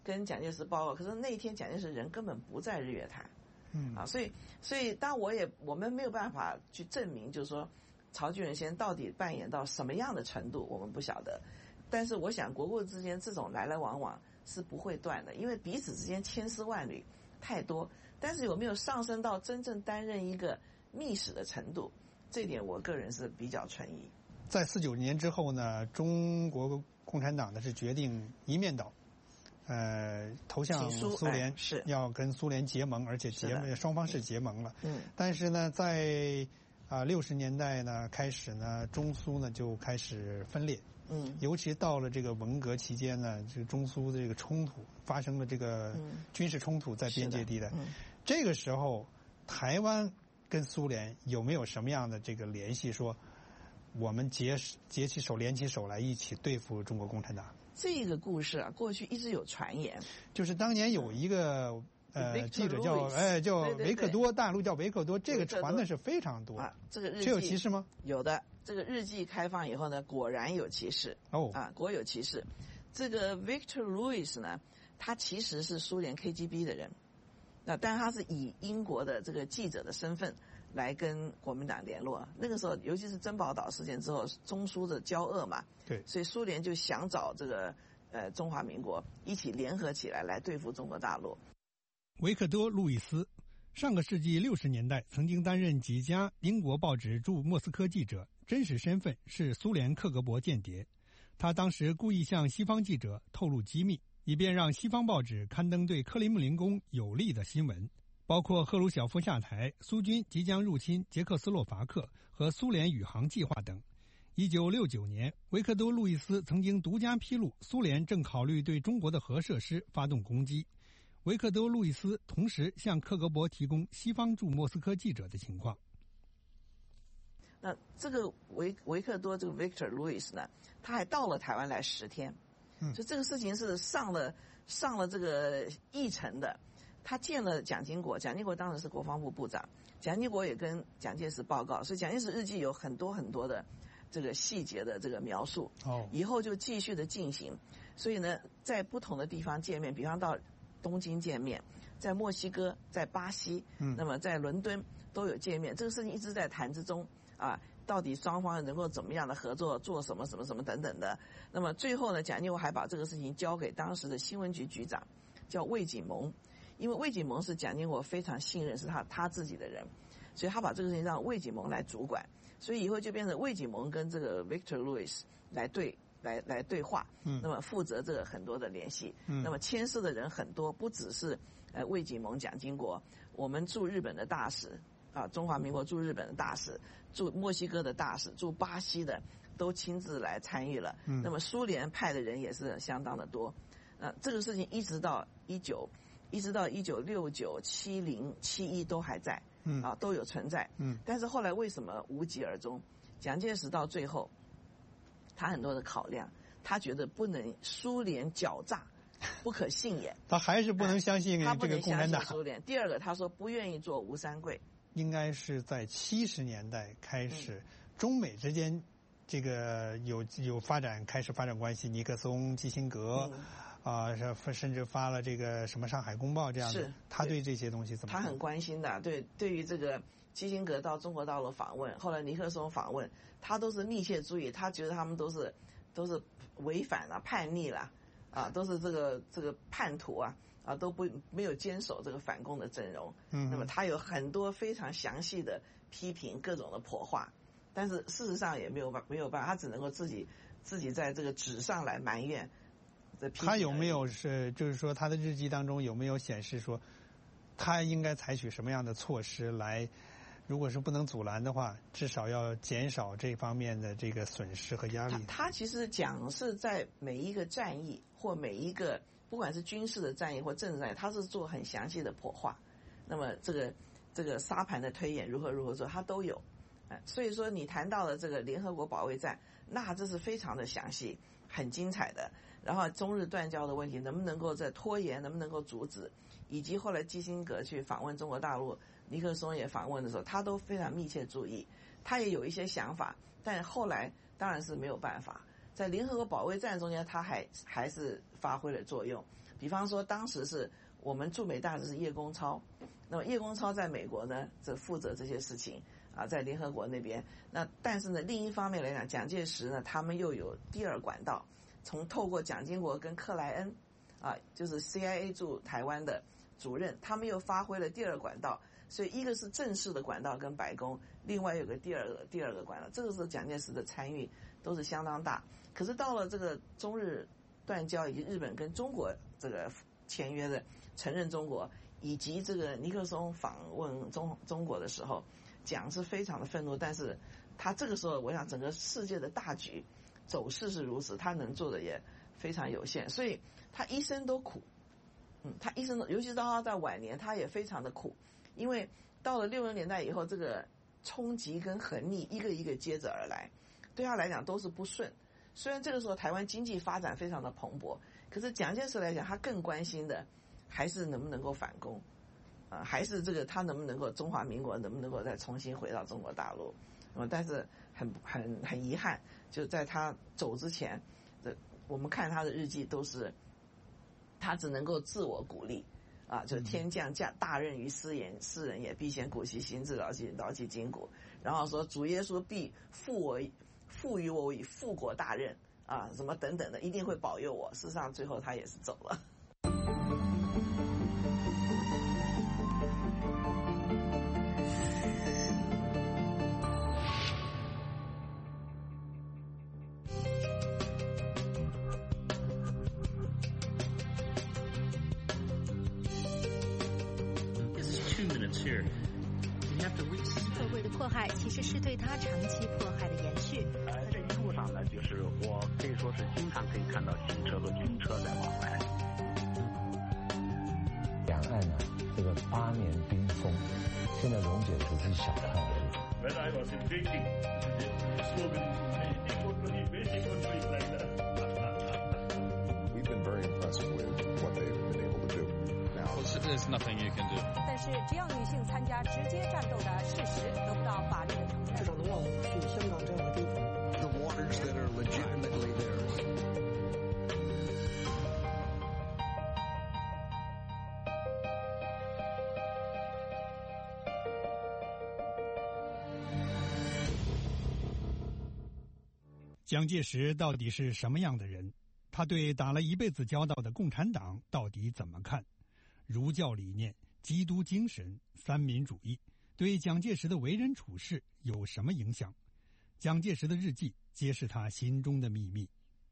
跟蒋介石报告，可是那一天蒋介石人根本不在日月潭。所以当我们没有办法去证明，就是说曹巨仁先生到底扮演到什么样的程度，我们不晓得。但是我想国共之间这种来来往往是不会断的，因为彼此之间千丝万缕太多。但是有没有上升到真正担任一个密使的程度，这点我个人是比较存疑。 在49年之后呢，中国共产党呢是决定一面倒，投向苏联， 是要跟苏联结盟，而且双方是结盟了。但是呢，在60年代呢开始呢，中苏呢就开始分裂。尤其到了这个文革期间呢，这个中苏的这个冲突发生了这个军事冲突在边界地带。这个时候，台湾跟苏联有没有什么样的这个联系？说我们结起手、联起手来一起对付中国共产党？ 这个故事啊，过去一直有传言， 就是当年有一个记者叫维克多，大陆叫维克多，这个传的是非常多啊。 这个日记这有歧视吗？ 有的。这个日记开放以后呢，果然有歧视果有歧视。这个 Victor Lewis 呢，他其实是苏联 KGB 的人，但他是以英国的这个记者的身份来跟国民党联络。那个时候，尤其是珍宝岛事件之后，中苏的交恶嘛， 对， 所以苏联就想找这个中华民国一起联合起来对付中国大陆。 维克多·路易斯，上个世纪60年代曾经担任几家英国报纸驻莫斯科记者，真实身份是苏联克格勃间谍。他当时故意向西方记者透露机密，以便让西方报纸刊登对克里姆林宫有利的新闻，包括赫鲁晓夫下台、苏军即将入侵捷克斯洛伐克和苏联宇航计划等。1969年，维克多·路易斯曾经独家披露苏联正考虑对中国的核设施发动攻击。维克多·路易斯同时向克格勃提供西方驻莫斯科记者的情况。 那这个维克多这个 Victor Lewis 呢，他还到了台湾来10天，所以这个事情是上了这个议程的。他见了蒋经国，蒋经国当时是国防部部长，蒋经国也跟蒋介石报告，所以蒋介石日记有很多很多的这个细节的这个描述。以后就继续的进行。所以呢，在不同的地方见面，比方到东京见面，在墨西哥、在巴西，那么在伦敦都有见面。这个事情一直在谈之中啊，到底双方能够怎么样的合作，做什么什么什么等等的。那么最后呢，蒋经国还把这个事情交给当时的新闻局局长，叫魏景蒙，因为魏景蒙是蒋经国非常信任，是他自己的人，所以他把这个事情让魏景蒙来主管，所以以后就变成魏景蒙跟这个 Victor Lewis 来对话，那么负责这个很多的联系，那么牵涉的人很多，不只是魏景蒙、蒋经国，我们驻日本的大使啊，中华民国驻日本的大使，驻墨西哥的大使，驻巴西的都亲自来参与了。那么苏联派的人也是相当的多。这个事情一直到1969、70、71都还在，都有存在。但是后来为什么无疾而终？蒋介石到最后，他很多的考量，他觉得不能苏联狡诈，不可信也。 他还是不能相信这个共产党。 他不能相信苏联。第二个，他说不愿意做吴三桂。应该是在70年代开始，中美之间这个有开始发展关系。尼克松、基辛格。甚至发了这个什么《上海公报》这样的，他对这些东西怎么看？ 他很关心的，对于这个基辛格到中国大陆访问，后来尼克松访问，他都是密切注意，他觉得他们都是违反了、叛逆了，都是这个叛徒啊，都没有坚守这个反共的阵容。那么他有很多非常详细的批评，各种的破话，但是事实上也没有办法，他只能够自己在这个纸上来埋怨。 他有没有就是说他的日记当中有没有显示说他应该采取什么样的措施来，如果是不能阻拦的话，至少要减少这方面的这个损失和压力？ 他其实讲是在每一个战役或每一个不管是军事的战役或政治战役，他是做很详细的破话。那么这个沙盘的推演如何做，他都有。所以说你谈到了这个联合国保卫战，那这是非常的详细，很精彩的。然后中日断交的问题能不能够再拖延，能不能够阻止，以及后来基辛格去访问中国大陆，尼克松也访问的时候，他都非常密切注意，他也有一些想法，但后来当然是没有办法。在联合国保卫战中间，他还是发挥了作用。 比方说当时是我们驻美大使是叶公超，那么叶公超在美国呢，负责这些事情啊，在联合国那边。那但是呢，另一方面来讲，蒋介石呢，他们又有第二管道，透过蒋经国跟克莱恩啊，就是 CIA 驻台湾的主任，他们又发挥了第二管道。所以一个是正式的管道跟白宫，另外有个第二个管道，这个是蒋介石的参与都是相当大。可是到了这个中日断交，以及日本跟中国这个签约的承认中国，以及这个尼克松访问中国的时候，蒋是非常的愤怒，但是他这个时候我想整个世界的大局走势是如此，他能做的也非常有限，所以他一生都苦。他一生都，尤其是到他在晚年，他也非常的苦。因为到了60年代以后，这个冲击跟横逆一个一个接着而来，对他来讲都是不顺。虽然这个时候台湾经济发展非常的蓬勃，可是蒋介石来讲，他更关心的还是能不能够反攻，还是这个他能不能够中华民国能不能够再重新回到中国大陆。但是很遗憾，就在他走之前，我们看他的日记都是他只能够自我鼓励。就天降大任于斯人也，必先苦其心志，劳其筋骨。然后说主耶稣必赋予我以复国大任啊，什么等等的，一定会保佑我。事实上，最后他也是走了。 社会的迫害其实是对他长期迫害的延续。 这一路上呢，就是我可以说是经常可以看到汽车和军车在往来。 两岸呢，这个8年冰封，现在溶解只是小看而已。 When I was in Beijing, the slogan We've been very impressed with what they've been able to do. Now, there's nothing you can do. 但是只要女性参加直接战斗的事实得不到法律的承认， 至少能让我们去香港这样的地方。 The waters that are legitimately theirs. 蒋介石到底是什么样的人？他对打了一辈子交道的共产党到底怎么看？儒教理念、基督精神、三民主义对蒋介石的为人处事有什么影响？蒋介石的日记揭示他心中的秘密。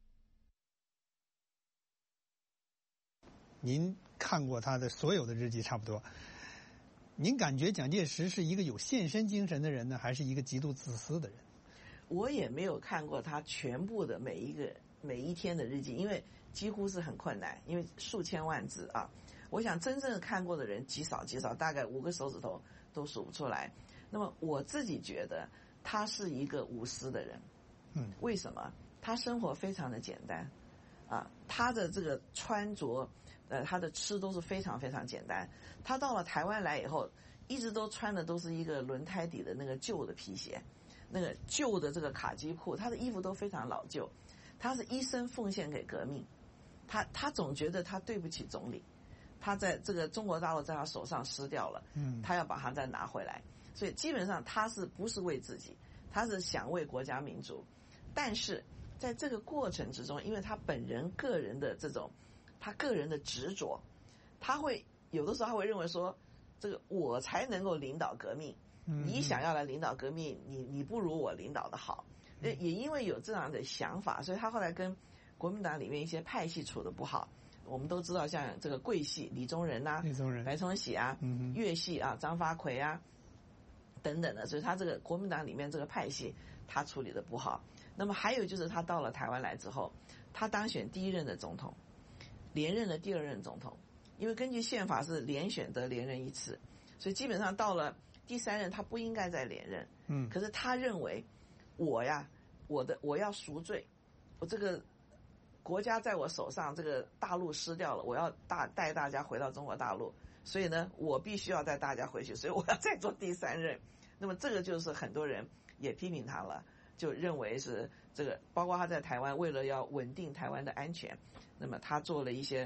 您看过他的所有的日记差不多，您感觉蒋介石是一个有献身精神的人呢，还是一个极度自私的人？ 我也没有看过他全部的每一天的日记，因为几乎是很困难，因为数千万字啊。我想真正看过的人极少，大概5个手指头都数不出来。那么我自己觉得他是一个无私的人。为什么？他生活非常的简单啊，他的这个穿着，他的吃都是非常非常简单。他到了台湾来以后，一直都穿的都是一个轮胎底的那个旧的皮鞋，那个旧的这个卡其裤，他的衣服都非常老旧。他是一生奉献给革命，他总觉得他对不起总理，他在这个中国大陆在他手上失掉了，他要把它再拿回来，所以基本上他是不是为自己，他是想为国家民族。但是在这个过程之中，因为他本人个人的这种他个人的执着，他会有的时候他会认为说，这个我才能够领导革命，你想要来领导革命，你不如我领导的好。也因为有这样的想法，所以他后来跟国民党里面一些派系处得不好。我们都知道，像这个桂系李宗仁啊、白崇禧啊、粤系啊、张发奎啊等等的，所以他这个国民党里面这个派系他处理得不好。那么还有就是他到了台湾来之后，他当选第1任的总统，连任了第2任总统，因为根据宪法是连选得连任1次，所以基本上到了第3任他不应该再连任。可是他认为我要赎罪，我这个国家在我手上，这个大陆失掉了，我要带大家回到中国大陆，所以呢，我必须要带大家回去，所以我要再做第3任。那么这个就是很多人也批评他了，就认为是这个，包括他在台湾为了要稳定台湾的安全，那么他做了一些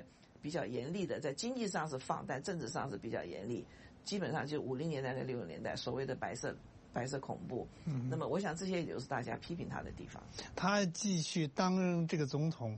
比较严厉的，在经济上是放，但政治上是比较严厉。基本上就50年代、60年代所谓的白色恐怖。那么我想这些也就是大家批评他的地方。 他继续当这个总统，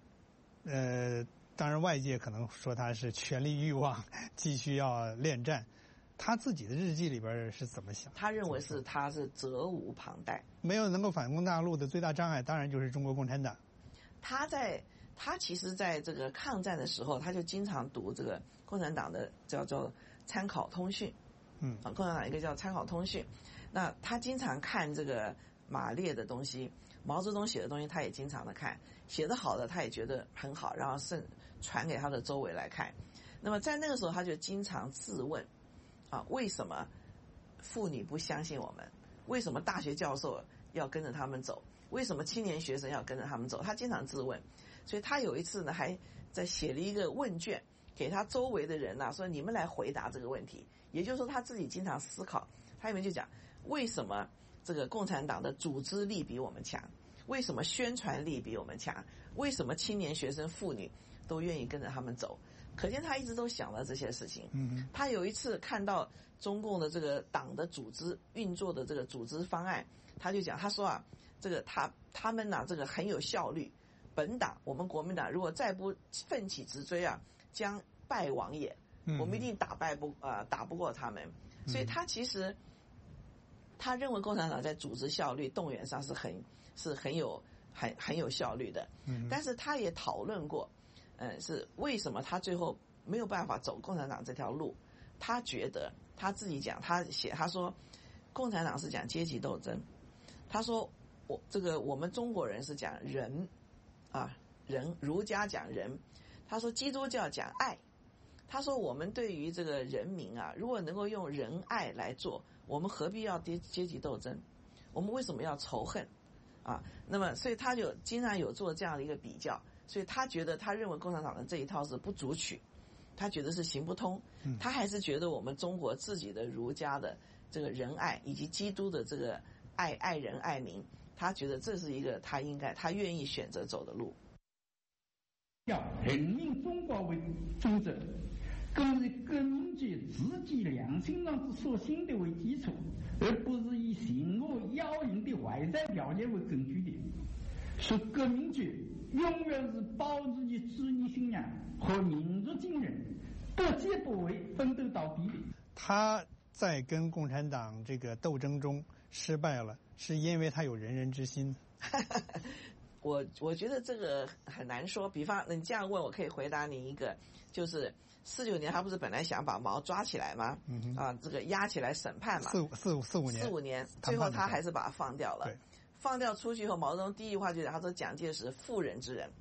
当然外界可能说他是权力欲望，继续要恋战。他自己的日记里边是怎么想？ 他认为他是责无旁贷，没有能够反攻大陆的最大障碍，当然就是中国共产党。 他其实在这个抗战的时候，他就经常读这个共产党的叫做参考通讯。共产党一个叫参考通讯。那他经常看这个马列的东西，毛泽东写的东西他也经常的看，写得好的他也觉得很好，然后传给他的周围来看。那么在那个时候他就经常自问为什么妇女不相信我们？为什么大学教授要跟着他们走？为什么青年学生要跟着他们走？他经常自问。所以他有一次呢，还在写了一个问卷给他周围的人说你们来回答这个问题。也就是说他自己经常思考，他里面就讲为什么这个共产党的组织力比我们强？为什么宣传力比我们强？为什么青年学生妇女都愿意跟着他们走？可见他一直都想到这些事情。他有一次看到中共的这个党的组织运作的这个组织方案，他就讲，他说这个他们这个很有效率，本党我们国民党如果再不奋起直追将败亡也。我们一定打不过他们。所以他其实他认为共产党在组织效率动员上是很有效率的。但是他也讨论过是为什么他最后没有办法走共产党这条路。他觉得他自己讲，他说共产党是讲阶级斗争，他说我们中国人是讲仁仁，儒家讲仁，他说基督教讲爱。他说我们对于这个人民如果能够用仁爱来做，我们何必要阶级斗争？我们为什么要仇恨那么所以他就经常有做这样的一个比较。所以他认为共产党的这一套是不足取，他觉得是行不通。他还是觉得我们中国自己的儒家的这个仁爱以及基督的这个爱人爱民，他觉得这是一个他愿意选择走的路。 要人民中国为宗旨，更以革命者自己良心上之所信的为基础，而不是以形恶妖淫的外在条件为根据的。说革命者永远是保持其职业信仰和民族精神，不戒不为，奋斗到底的。 他在跟共产党这个斗争中失败了，是因为他有仁人之心。 我觉得这个很难说。比方你这样问，我可以回答你一个，就是49年他不是本来想把毛抓起来吗？这个押起来审判嘛。4-5年，最后他还是把他放掉了。放掉出去以后，毛泽东第一句话就讲，他说蒋介石妇人之仁。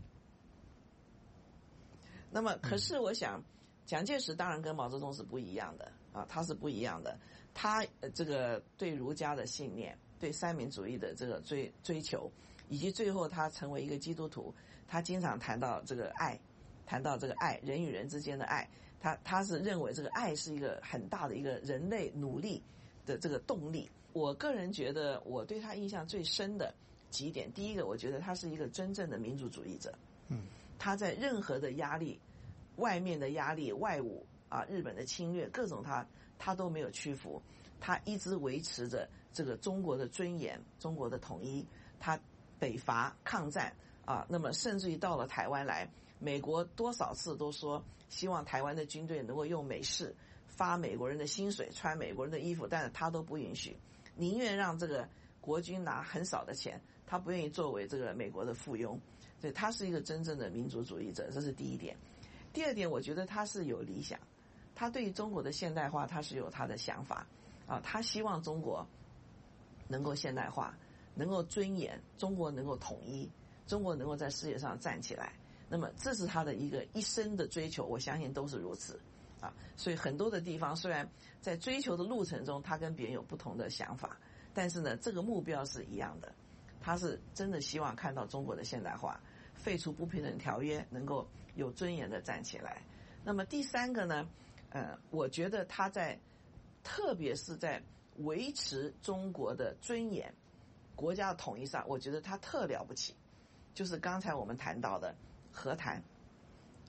那么可是我想蒋介石当然跟毛泽东是不一样的他是不一样的。他这个对儒家的信念，对三民主义的这个追求，以及最后他成为一个基督徒，他经常谈到这个爱，人与人之间的爱。他是认为这个爱是一个很大的一个人类努力的这个动力。我个人觉得我对他印象最深的几点，第一个，我觉得他是一个真正的民主主义者。他在任何的压力，外面的压力，外侮日本的侵略，各种他都没有屈服，他一直维持着这个中国的尊严，中国的统一。他北伐抗战那么甚至于到了台湾来，美国多少次都说希望台湾的军队能够用美式发美国人的薪水，穿美国人的衣服，但是他都不允许，宁愿让这个国军拿很少的钱，他不愿意作为这个美国的附庸。所以他是一个真正的民主主义者，这是第一点。第二点，我觉得他是有理想，他对于中国的现代化他是有他的想法他希望中国能够现代化，能够尊严，中国能够统一，中国能够在世界上站起来。那么这是他的一生的追求，我相信都是如此所以很多的地方虽然在追求的路程中他跟别人有不同的想法，但是呢这个目标是一样的，他是真的希望看到中国的现代化，废除不平等条约，能够有尊严的站起来。那么第三个呢我觉得他特别是在维持中国的尊严，国家的统一上，我觉得他特了不起。就是刚才我们谈到的和谈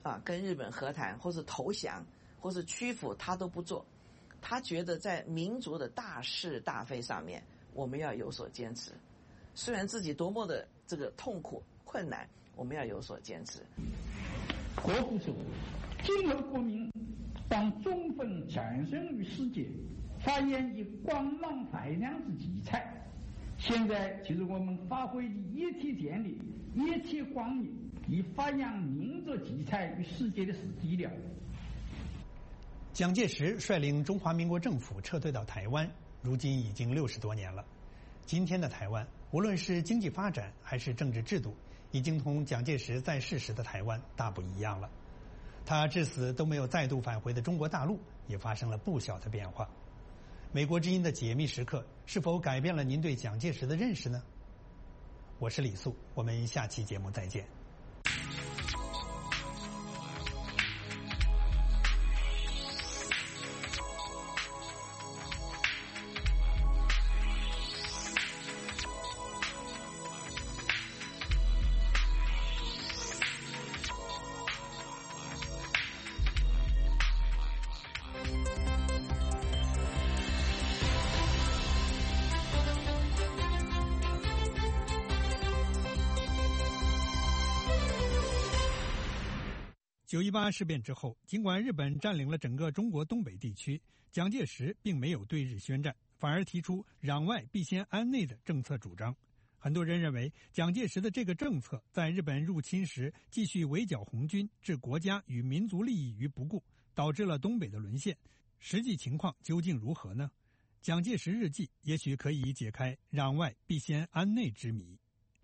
跟日本和谈，或是投降，或是屈服，他都不做。他觉得在民族的大是大非上面，我们要有所坚持。虽然自己多么的这个痛苦困难，我们要有所坚持。 国父说：“今后国民当充分展现于世界，发扬以光芒发亮之奇才。现在就是我们发挥的一体建立、一体光明，以发扬民族奇才于世界的时机了。” 蒋介石率领中华民国政府撤退到台湾，如今已经60多年了。今天的台湾，无论是经济发展还是政治制度，已经同蒋介石在世时的台湾大不一样了。他至死都没有再度返回的中国大陆，也发生了不小的变化。美国之音的解密时刻是否改变了您对蒋介石的认识呢？我是李素，我们下期节目再见。9·18事变之后，尽管日本占领了整个中国东北地区，蒋介石并没有对日宣战，反而提出攘外必先安内的政策主张。很多人认为，蒋介石的这个政策在日本入侵时继续围剿红军，置国家与民族利益于不顾，导致了东北的沦陷。实际情况究竟如何呢？蒋介石日记也许可以解开攘外必先安内之谜。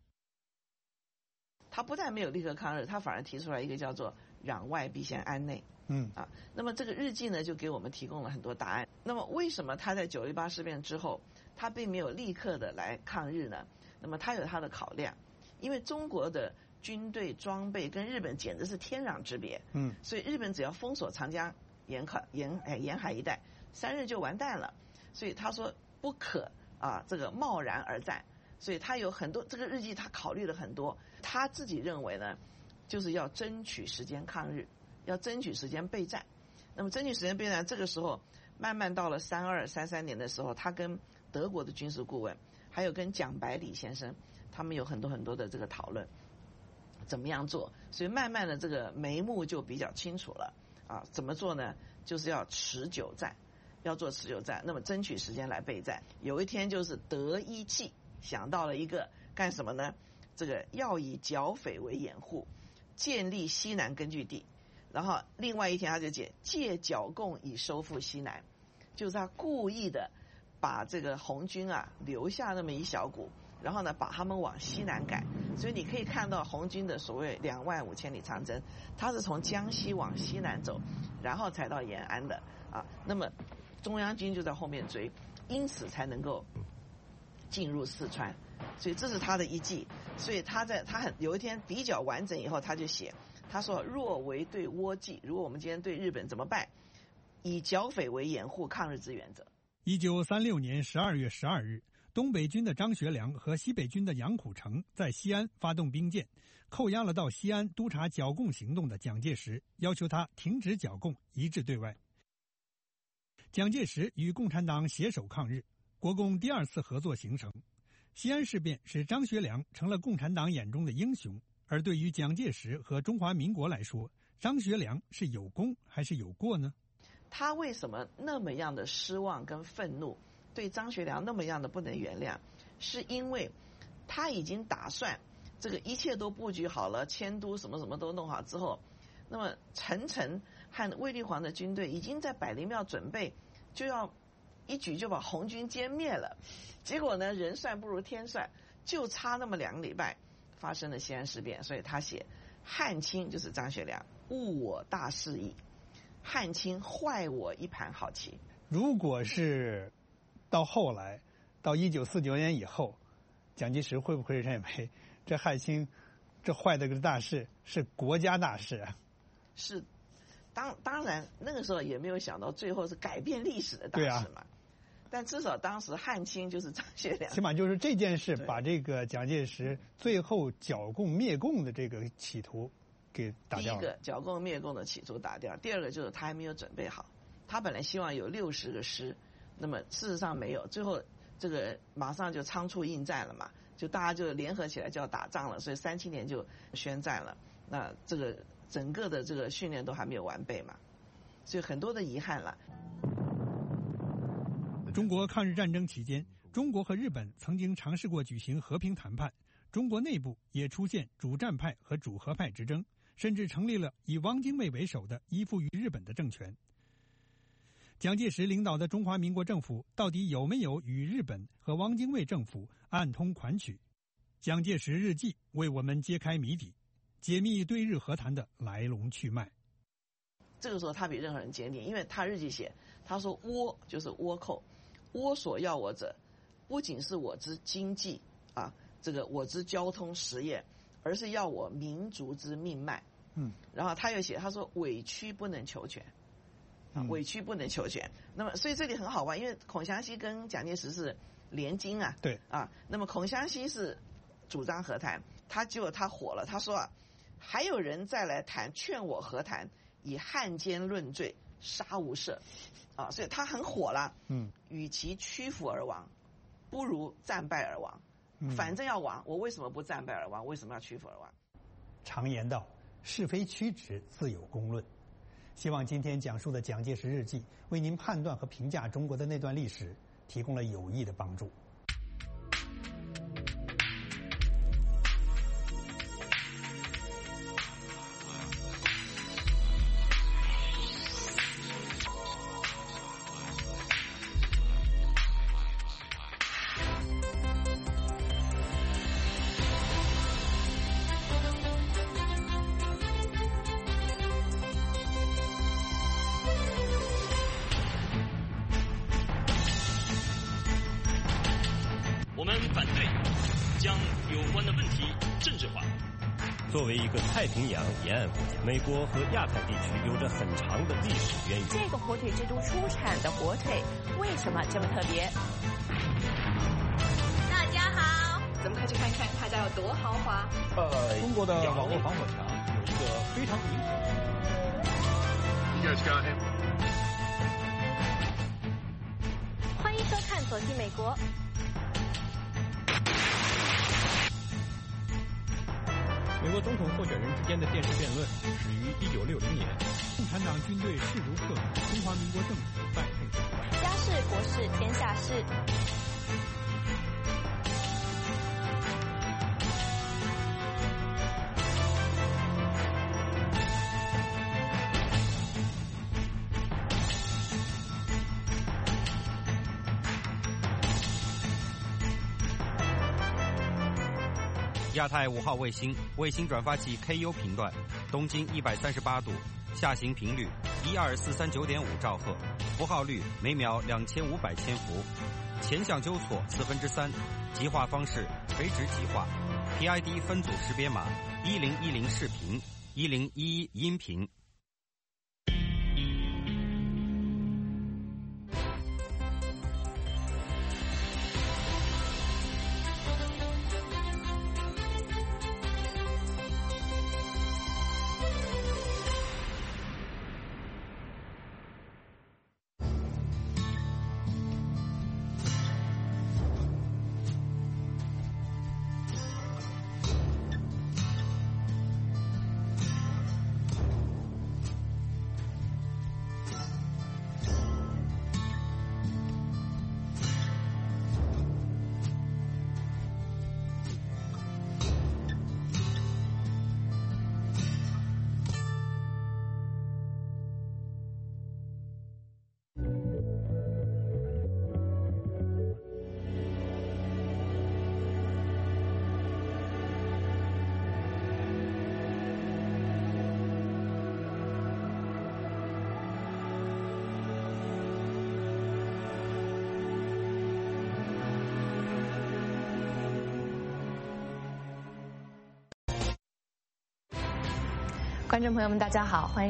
他不但没有立刻抗日，他反而提出来一个叫做攘外必先安内。那么这个日记呢，就给我们提供了很多答案。那么为什么他在9·18事变之后，他并没有立刻的来抗日呢？那么他有他的考量，因为中国的军队装备跟日本简直是天壤之别。所以日本只要封锁长江沿海一带，3日就完蛋了。所以他说不可这个贸然而战。所以他有很多这个日记，他考虑了很多。他自己认为呢，就是要争取时间抗日，要争取时间备战。那么争取时间备战，这个时候慢慢到了32、33年的时候，他跟德国的军事顾问，还有跟蒋百里先生，他们有很多的这个讨论，怎么样做。所以慢慢的这个眉目就比较清楚了怎么做呢？就是要持久战，要做持久战。那么争取时间来备战。有一天就是得一计，想到了一个干什么呢？这个要以剿匪为掩护，建立西南根据地。然后另外一天他就借剿共以收复西南，就是他故意的把这个红军留下那么一小股，然后呢把他们往西南赶。所以你可以看到红军的所谓25000里长征，他是从江西往西南走，然后才到延安的那么中央军就在后面追，因此才能够进入四川。所以这是他的一计。所以他有一天比较完整以后，他就写，他说若为对倭计，如果我们今天对日本怎么办？以剿匪为掩护抗日之原则。 1936年12月12日，东北军的张学良和西北军的杨虎城在西安发动兵谏，扣押了到西安督察剿共行动的蒋介石，要求他停止剿共，一致对外。蒋介石与共产党携手抗日，国共第2次合作形成。西安事变使张学良成了共产党眼中的英雄，而对于蒋介石和中华民国来说，张学良是有功还是有过呢？ 他为什么那么样的失望跟愤怒，对张学良那么样的不能原谅？是因为他已经打算这个一切都布局好了，迁都什么什么都弄好之后，那么陈诚和卫立煌的军队已经在百灵庙准备就要一举就把红军歼灭了。结果呢，人算不如天算，就差那么2个礼拜发生了西安事变。所以他写汉卿就是张学良误我大事矣，汉卿坏我一盘好棋。 如果是到后来到1949年以后，蒋介石会不会认为这汉卿这坏的个大事是国家大事啊？ 是，当然那个时候也没有想到最后是改变历史的大事嘛。但至少当时汉卿就是张学良， 起码就是这件事把这个蒋介石最后剿共灭共的这个企图给打掉了。 第一个剿共灭共的企图打掉，第二个就是他还没有准备好。他本来希望有60个师，那么事实上没有，最后这个马上就仓促应战了嘛，就大家就联合起来就要打仗了，所以37年就宣战了。那这个整个的这个训练都还没有完备嘛，所以很多的遗憾了。 中国抗日战争期间，中国和日本曾经尝试过举行和平谈判，中国内部也出现主战派和主和派之争，甚至成立了以汪精卫为首的依附于日本的政权。蒋介石领导的中华民国政府到底有没有与日本和汪精卫政府暗通款曲？蒋介石日记为我们揭开谜底，解密对日和谈的来龙去脉。 这个时候他比任何人坚定，因为他日记写，他说倭就是倭寇，倭所要我者，不仅是我之经济啊，这个我之交通实业，而是要我民族之命脉。然后他又写，他说委屈不能求全。委屈不能求全。那么，所以这里很好玩，因为孔祥熙跟蒋介石是联军啊。 对啊，那么孔祥熙是主张和谈，结果他火了，他说啊，还有人再来谈，劝我和谈，以汉奸论罪，杀无赦。啊，所以他很火了。与其屈服而亡，不如战败而亡。反正要亡，我为什么不战败而亡？为什么要屈服而亡？ 常言道，是非曲直自有公论。希望今天讲述的蒋介石日记为您判断和评价中国的那段历史提供了有益的帮助。 我们反对将有关的问题政治化。 作为一个太平洋沿岸国家，美国和亚太地区有着很长的历史渊源。 这个火腿之都出产的火腿为什么这么特别？ 大家好，咱们快去看看他家有多豪华。 中国的网络防火墙有一个非常明显。 You guys got him? 欢迎收看《走进美国》。 美国总统候选人之间的电视辩论始于1960年。 共产党军队势如破竹，中华民国政府败退失败。 家事国事天下事。 亚太5号卫星转发器 KU 频段，东经138度，下行频率12439.5兆赫，符号率每秒2500千伏，前向纠错3/4，极化方式垂直极化 ，PID 分组识别码1010视频，1011音频。 观众朋友们，大家好，欢迎。